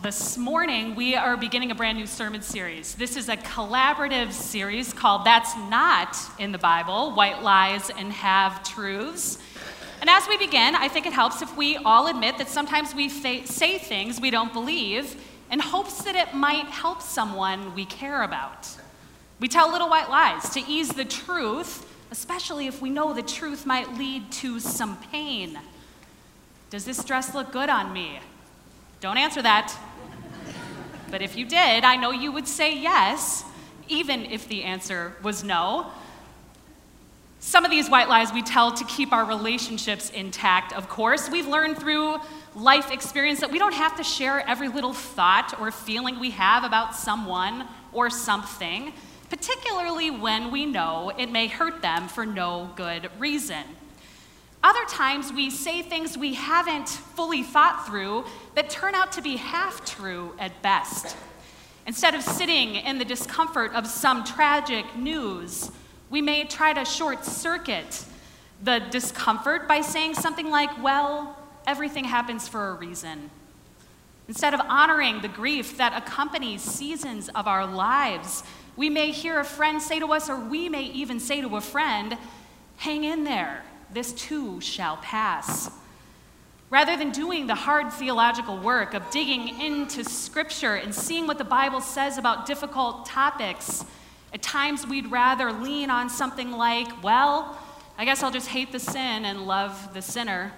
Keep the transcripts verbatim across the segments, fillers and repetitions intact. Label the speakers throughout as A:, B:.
A: This morning, we are beginning a brand new sermon series. This is a collaborative series called That's Not in the Bible, White Lies and Half Truths. And as we begin, I think it helps if we all admit that sometimes we fa- say things we don't believe in hopes that it might help someone we care about. We tell little white lies to ease the truth, especially if we know the truth might lead to some pain. Does this dress look good on me? Don't answer that. But if you did, I know you would say yes, even if the answer was no. Some of these white lies we tell to keep our relationships intact, of course. We've learned through life experience that we don't have to share every little thought or feeling we have about someone or something, particularly when we know it may hurt them for no good reason. Other times we say things we haven't fully thought through that turn out to be half true at best. Instead of sitting in the discomfort of some tragic news, we may try to short circuit the discomfort by saying something like, well, everything happens for a reason. Instead of honoring the grief that accompanies seasons of our lives, we may hear a friend say to us, or we may even say to a friend, hang in there. This too shall pass. Rather than doing the hard theological work of digging into Scripture and seeing what the Bible says about difficult topics, at times we'd rather lean on something like, well, I guess I'll just hate the sin and love the sinner.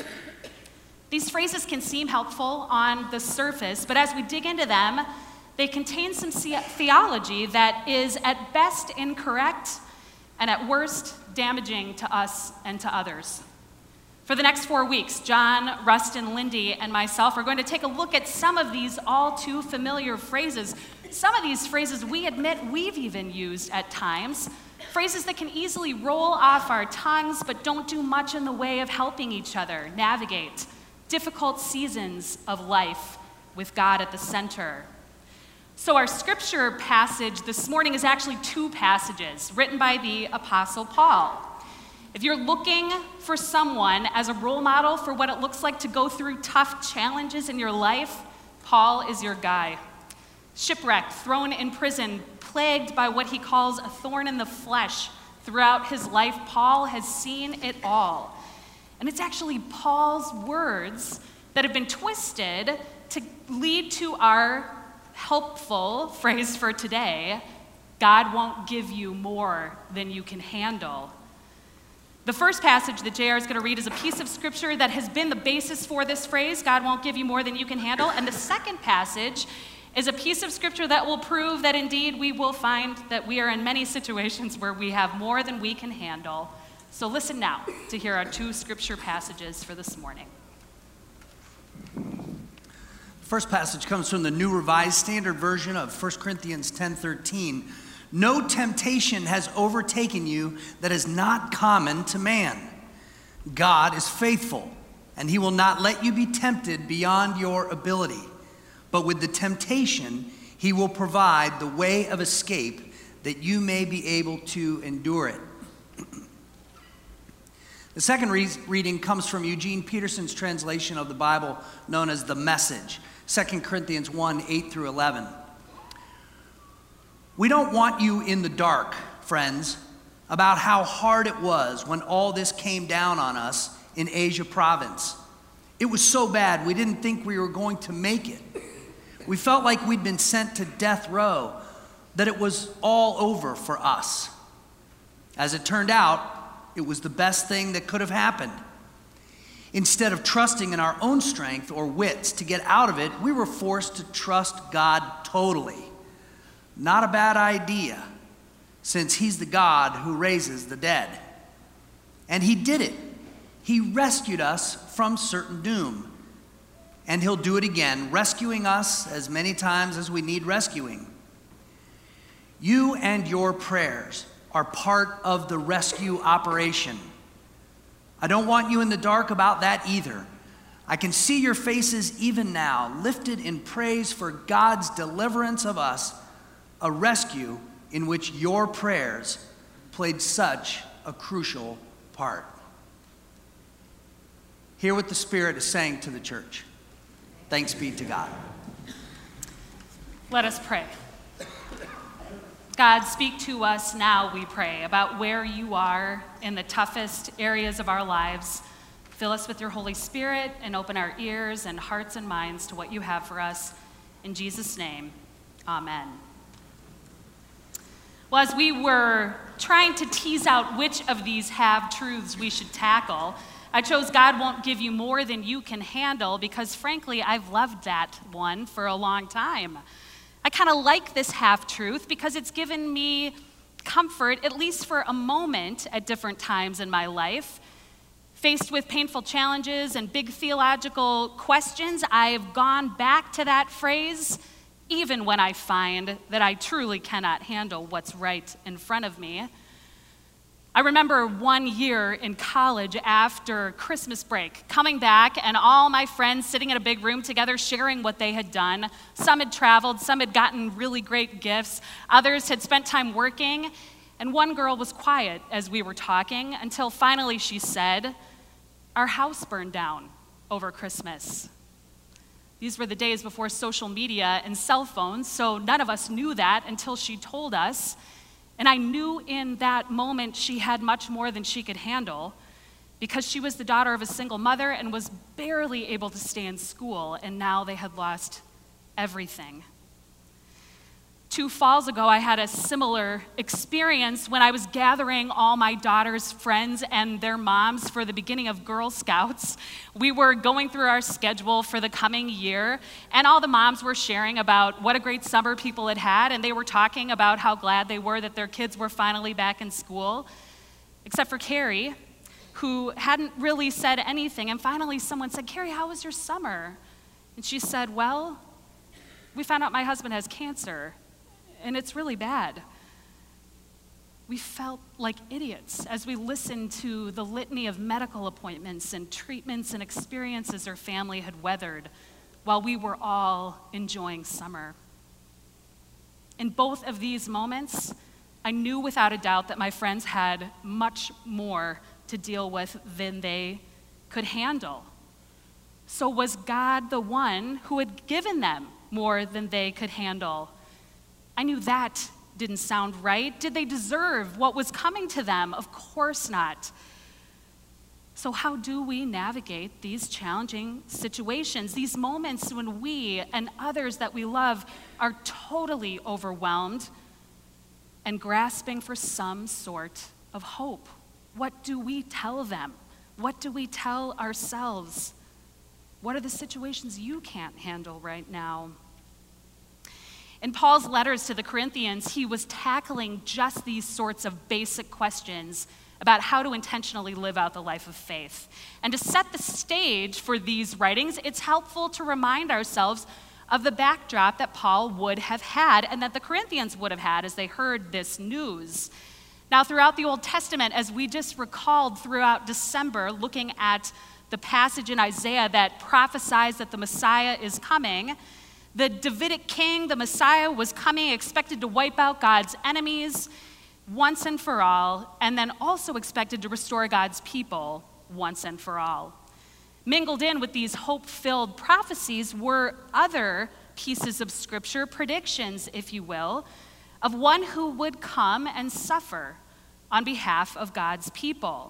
A: These phrases can seem helpful on the surface, but as we dig into them, they contain some theology that is at best incorrect and at worst damaging to us and to others. For the next four weeks, John, Rustin, Lindy, and myself are going to take a look at some of these all too familiar phrases. Some of these phrases we admit we've even used at times, phrases that can easily roll off our tongues but don't do much in the way of helping each other navigate difficult seasons of life with God at the center. So our scripture passage this morning is actually two passages written by the Apostle Paul. If you're looking for someone as a role model for what it looks like to go through tough challenges in your life, Paul is your guy. Shipwrecked, thrown in prison, plagued by what he calls a thorn in the flesh throughout his life, Paul has seen it all. And it's actually Paul's words that have been twisted to lead to our helpful phrase for today, God won't give you more than you can handle. The first passage that J R is going to read is a piece of scripture that has been the basis for this phrase, God won't give you more than you can handle. And the second passage is a piece of scripture that will prove that indeed we will find that we are in many situations where we have more than we can handle. So listen now to hear our two scripture passages for this morning.
B: First passage comes from the New Revised Standard Version of First Corinthians ten thirteen. No temptation has overtaken you that is not common to man. God is faithful, and he will not let you be tempted beyond your ability. But with the temptation, he will provide the way of escape that you may be able to endure it. The second re- reading comes from Eugene Peterson's translation of the Bible known as The Message. Second Corinthians one, eight through eleven. We don't want you in the dark, friends, about how hard it was when all this came down on us in Asia province. It was so bad we didn't think we were going to make it. We felt like we'd been sent to death row, that it was all over for us. As it turned out, it was the best thing that could have happened. Instead of trusting in our own strength or wits to get out of it, we were forced to trust God totally. Not a bad idea, since he's the God who raises the dead. And he did it. He rescued us from certain doom. And he'll do it again, rescuing us as many times as we need rescuing. You and your prayers are part of the rescue operation. I don't want you in the dark about that either. I can see your faces even now, lifted in praise for God's deliverance of us, a rescue in which your prayers played such a crucial part. Hear what the Spirit is saying to the church. Thanks be to God.
A: Let us pray. God, speak to us now, we pray, about where you are in the toughest areas of our lives. Fill us with your Holy Spirit and open our ears and hearts and minds to what you have for us. In Jesus' name, amen. Well, as we were trying to tease out which of these have-truths we should tackle, I chose God won't give you more than you can handle because, frankly, I've loved that one for a long time. I kind of like this half-truth because it's given me comfort, at least for a moment at different times in my life. Faced with painful challenges and big theological questions, I've gone back to that phrase, even when I find that I truly cannot handle what's right in front of me. I remember one year in college after Christmas break, coming back and all my friends sitting in a big room together sharing what they had done. Some had traveled, some had gotten really great gifts, others had spent time working, and one girl was quiet as we were talking until finally she said, "Our house burned down over Christmas." These were the days before social media and cell phones, so none of us knew that until she told us. And I knew in that moment she had much more than she could handle because she was the daughter of a single mother and was barely able to stay in school, and now they had lost everything. Two falls ago, I had a similar experience when I was gathering all my daughter's friends and their moms for the beginning of Girl Scouts. We were going through our schedule for the coming year, and all the moms were sharing about what a great summer people had had, and they were talking about how glad they were that their kids were finally back in school, except for Carrie, who hadn't really said anything. And finally someone said, "Carrie, how was your summer?" And she said, "Well, we found out my husband has cancer. And it's really bad." We felt like idiots as we listened to the litany of medical appointments and treatments and experiences her family had weathered while we were all enjoying summer. In both of these moments, I knew without a doubt that my friends had much more to deal with than they could handle. So was God the one who had given them more than they could handle? I knew that didn't sound right. Did they deserve what was coming to them? Of course not. So how do we navigate these challenging situations, these moments when we and others that we love are totally overwhelmed and grasping for some sort of hope? What do we tell them? What do we tell ourselves? What are the situations you can't handle right now? In Paul's letters to the Corinthians, he was tackling just these sorts of basic questions about how to intentionally live out the life of faith. And to set the stage for these writings, it's helpful to remind ourselves of the backdrop that Paul would have had and that the Corinthians would have had as they heard this news. Now, throughout the Old Testament, as we just recalled throughout December, looking at the passage in Isaiah that prophesies that the Messiah is coming, the Davidic king, the Messiah, was coming, expected to wipe out God's enemies once and for all, and then also expected to restore God's people once and for all. Mingled in with these hope-filled prophecies were other pieces of scripture, predictions, if you will, of one who would come and suffer on behalf of God's people.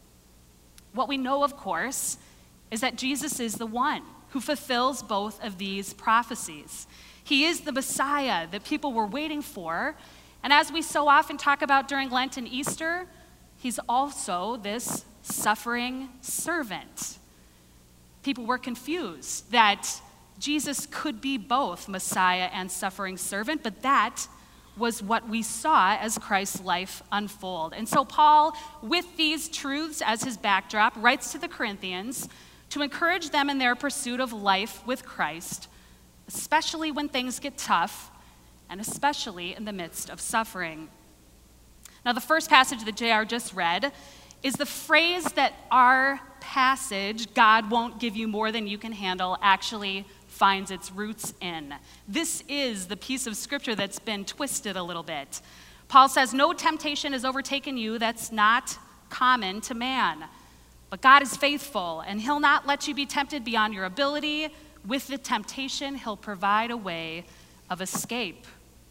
A: What we know, of course, is that Jesus is the one who fulfills both of these prophecies. He is the Messiah that people were waiting for, and as we so often talk about during Lent and Easter, he's also this suffering servant. People were confused that Jesus could be both Messiah and suffering servant, but that was what we saw as Christ's life unfold. And so Paul, with these truths as his backdrop, writes to the Corinthians to encourage them in their pursuit of life with Christ, especially when things get tough, and especially in the midst of suffering. Now, the first passage that J R just read is the phrase that our passage, "God won't give you more than you can handle," actually finds its roots in. This is the piece of scripture that's been twisted a little bit. Paul says, "No temptation has overtaken you that's not common to man. But God is faithful, and he'll not let you be tempted beyond your ability. With the temptation, he'll provide a way of escape.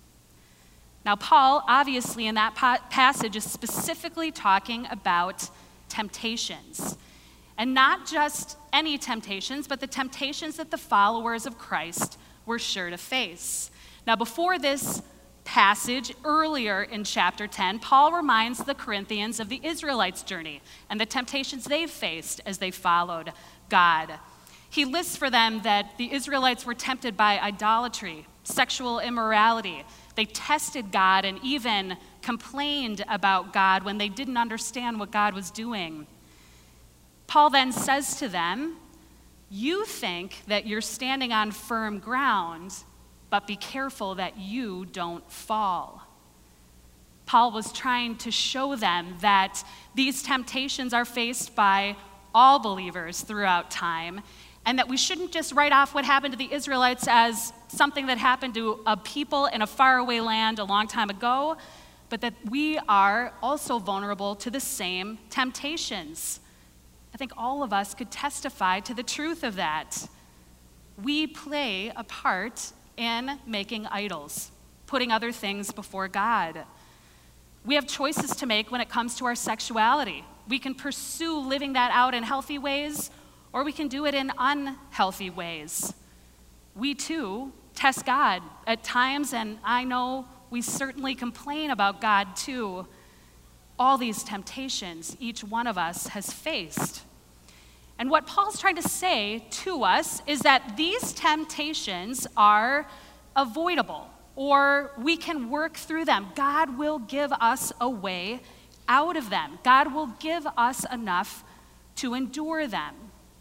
A: Now, Paul, obviously, in that pa- passage is specifically talking about temptations. And not just any temptations, but the temptations that the followers of Christ were sure to face. Now, before this passage, earlier in chapter ten, Paul reminds the Corinthians of the Israelites' journey and the temptations they've faced as they followed God. He lists for them that the Israelites were tempted by idolatry, sexual immorality. They tested God and even complained about God when they didn't understand what God was doing. Paul then says to them, "You think that you're standing on firm ground, but be careful that you don't fall." Paul was trying to show them that these temptations are faced by all believers throughout time, and that we shouldn't just write off what happened to the Israelites as something that happened to a people in a faraway land a long time ago, but that we are also vulnerable to the same temptations. I think all of us could testify to the truth of that. We play a part in making idols, putting other things before God. We have choices to make when it comes to our sexuality. We can pursue living that out in healthy ways, or we can do it in unhealthy ways. We too test God at times, and I know we certainly complain about God too. All these temptations each one of us has faced. And what Paul's trying to say to us is that these temptations are avoidable, or we can work through them. God will give us a way out of them. God will give us enough to endure them.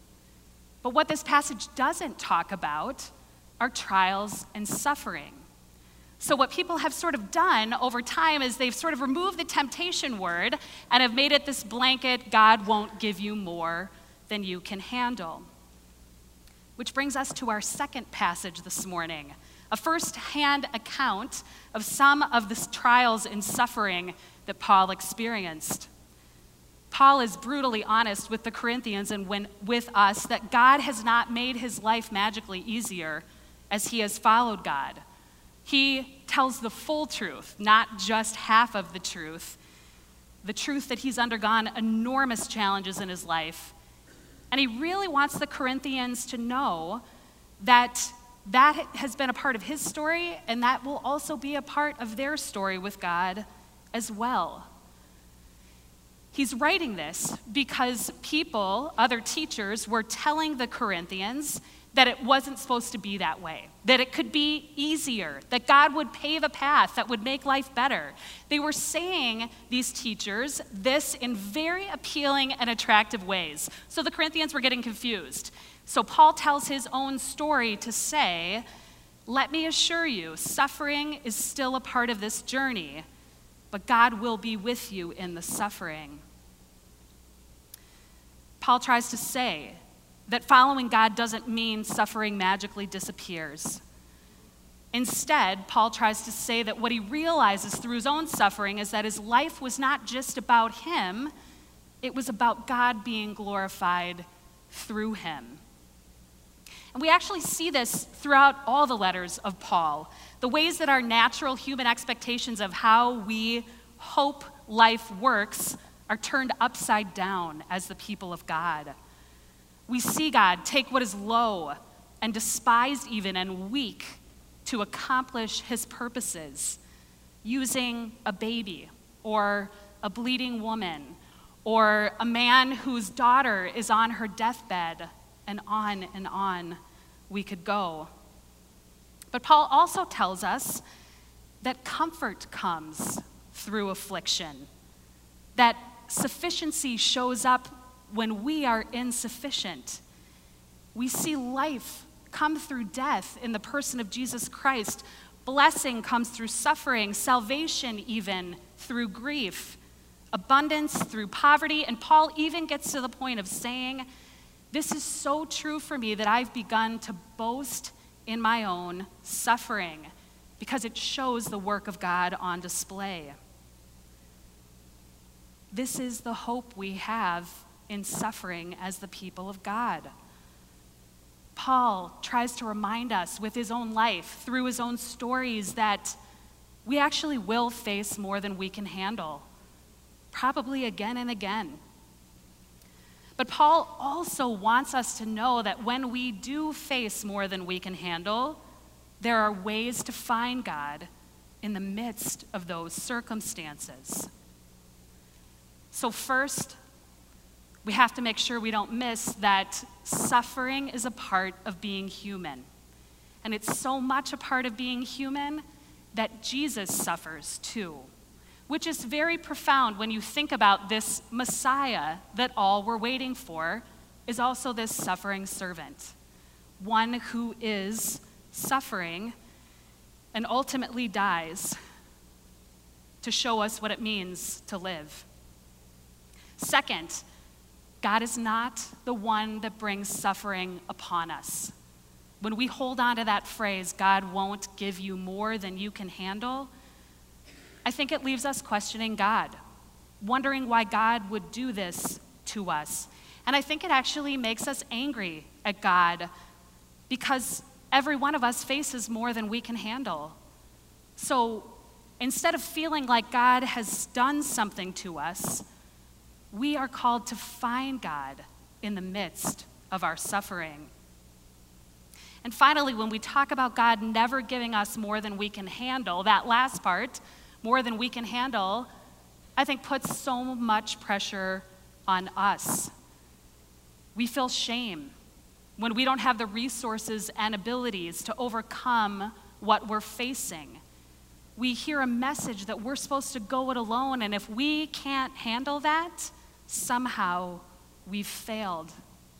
A: But what this passage doesn't talk about are trials and suffering. So what people have sort of done over time is they've sort of removed the temptation word and have made it this blanket, God won't give you more than you can handle. Which brings us to our second passage this morning, a first-hand account of some of the trials and suffering that Paul experienced. Paul is brutally honest with the Corinthians and when, with us that God has not made his life magically easier as he has followed God. He tells the full truth, not just half of the truth, the truth that he's undergone enormous challenges in his life. And he really wants the Corinthians to know that that has been a part of his story, and that will also be a part of their story with God as well. He's writing this because people, other teachers, were telling the Corinthians that it wasn't supposed to be that way, that it could be easier, that God would pave a path that would make life better. They were saying, these teachers, this in very appealing and attractive ways. So the Corinthians were getting confused. So Paul tells his own story to say, let me assure you, suffering is still a part of this journey, but God will be with you in the suffering. Paul tries to say that following God doesn't mean suffering magically disappears. Instead, Paul tries to say that what he realizes through his own suffering is that his life was not just about him, it was about God being glorified through him. And we actually see this throughout all the letters of Paul. The ways that our natural human expectations of how we hope life works are turned upside down as the people of God. We see God take what is low and despised even and weak to accomplish his purposes, using a baby or a bleeding woman or a man whose daughter is on her deathbed, and on and on we could go. But Paul also tells us that comfort comes through affliction, that sufficiency shows up when we are insufficient. We see life come through death in the person of Jesus Christ. Blessing comes through suffering, salvation even through grief, abundance through poverty, and Paul even gets to the point of saying, this is so true for me that I've begun to boast in my own suffering because it shows the work of God on display. This is the hope we have in suffering as the people of God. Paul tries to remind us with his own life, through his own stories, that we actually will face more than we can handle, probably again and again. But Paul also wants us to know that when we do face more than we can handle, there are ways to find God in the midst of those circumstances. So first, we have to make sure we don't miss that suffering is a part of being human. And it's so much a part of being human that Jesus suffers too, which is very profound when you think about this Messiah that all we're waiting for is also this suffering servant, one who is suffering and ultimately dies to show us what it means to live. Second, God is not the one that brings suffering upon us. When we hold on to that phrase, God won't give you more than you can handle, I think it leaves us questioning God, wondering why God would do this to us. And I think it actually makes us angry at God because every one of us faces more than we can handle. So instead of feeling like God has done something to us, we are called to find God in the midst of our suffering. And finally, when we talk about God never giving us more than we can handle, that last part, more than we can handle, I think puts so much pressure on us. We feel shame when we don't have the resources and abilities to overcome what we're facing. We hear a message that we're supposed to go it alone, and if we can't handle that, somehow we've failed.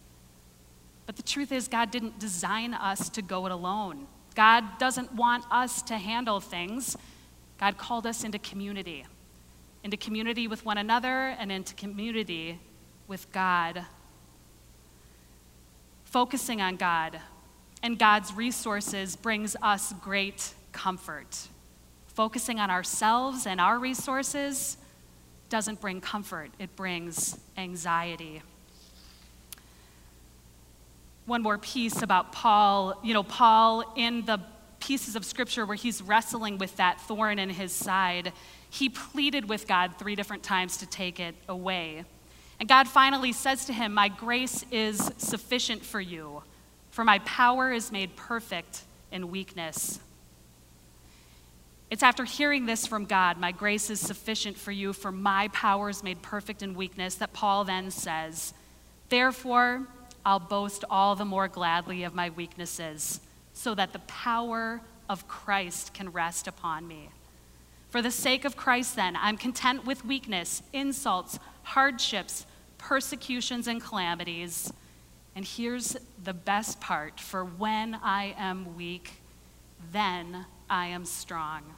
A: But the truth is, God didn't design us to go it alone. God doesn't want us to handle things. God called us into community, into community with one another and into community with God. Focusing on God and God's resources brings us great comfort. Focusing on ourselves and our resources doesn't bring comfort, it brings anxiety. One more piece about Paul. You know, Paul, in the pieces of scripture where he's wrestling with that thorn in his side, he pleaded with God three different times to take it away. And God finally says to him, "My grace is sufficient for you, for my power is made perfect in weakness." It's after hearing this from God, "My grace is sufficient for you, for my power is made perfect in weakness," that Paul then says, "Therefore, I'll boast all the more gladly of my weaknesses, so that the power of Christ can rest upon me. For the sake of Christ, then, I'm content with weakness, insults, hardships, persecutions, and calamities." And here's the best part: "For when I am weak, then I am strong."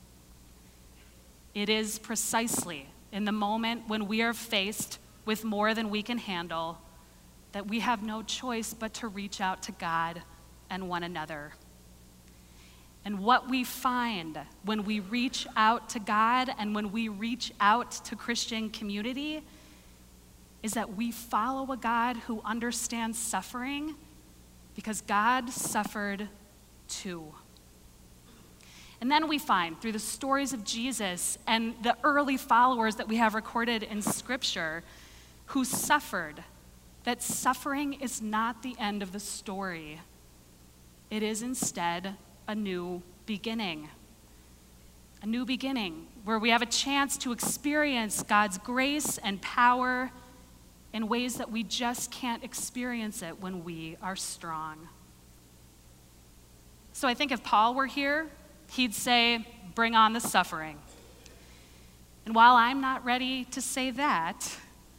A: It is precisely in the moment when we are faced with more than we can handle that we have no choice but to reach out to God and one another. And what we find when we reach out to God and when we reach out to Christian community is that we follow a God who understands suffering because God suffered too. And then we find through the stories of Jesus and the early followers that we have recorded in Scripture who suffered, that suffering is not the end of the story. It is instead a new beginning. A new beginning where we have a chance to experience God's grace and power in ways that we just can't experience it when we are strong. So I think if Paul were here, he'd say, "Bring on the suffering." And while I'm not ready to say that,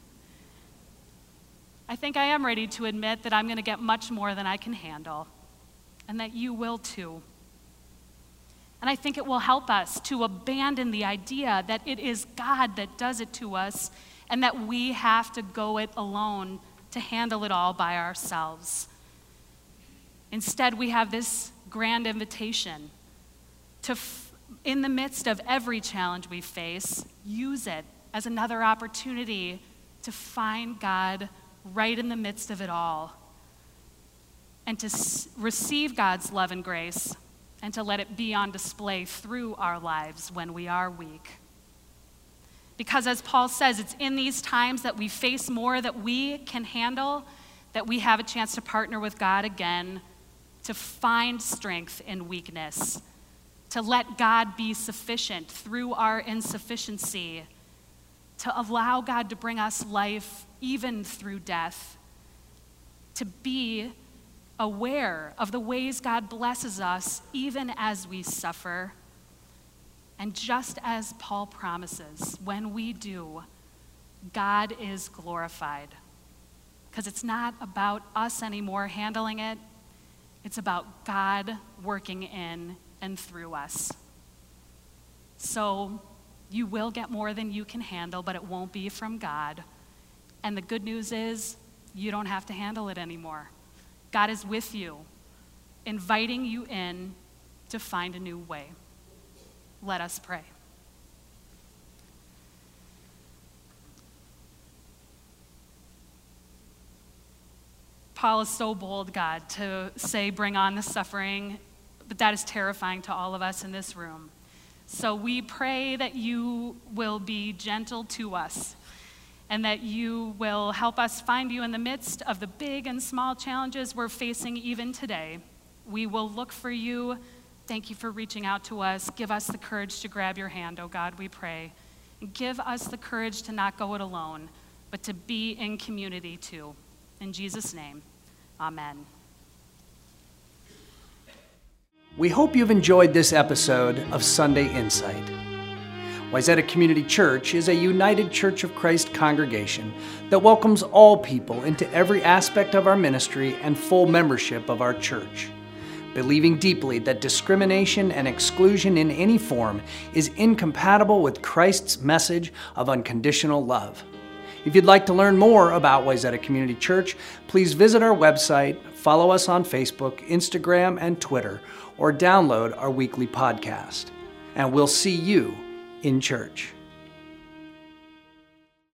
A: I think I am ready to admit that I'm going to get much more than I can handle, and that you will too. And I think it will help us to abandon the idea that it is God that does it to us and that we have to go it alone to handle it all by ourselves. Instead, we have this grand invitation to, f- in the midst of every challenge we face, use it as another opportunity to find God right in the midst of it all. and to s- receive God's love and grace, and to let it be on display through our lives when we are weak. Because as Paul says, it's in these times that we face more that we can handle, that we have a chance to partner with God again, to find strength in weakness, to let God be sufficient through our insufficiency, to allow God to bring us life even through death, to be aware of the ways God blesses us even as we suffer. And just as Paul promises, when we do, God is glorified. Because it's not about us anymore handling it. It's about God working in and through us. So you will get more than you can handle, but it won't be from God. And the good news is you don't have to handle it anymore. God is with you, inviting you in to find a new way. Let us pray. Paul is so bold, God, to say, bring on the suffering, but that is terrifying to all of us in this room. So we pray that you will be gentle to us and that you will help us find you in the midst of the big and small challenges we're facing even today. We will look for you. Thank you for reaching out to us. Give us the courage to grab your hand, oh God, we pray. And give us the courage to not go it alone, but to be in community too. In Jesus' name, amen.
C: We hope you've enjoyed this episode of Sunday Insight. Wayzata Community Church is a United Church of Christ congregation that welcomes all people into every aspect of our ministry and full membership of our church, believing deeply that discrimination and exclusion in any form is incompatible with Christ's message of unconditional love. If you'd like to learn more about Wayzata Community Church, please visit our website, follow us on Facebook, Instagram, and Twitter, or download our weekly podcast. And we'll see you in church.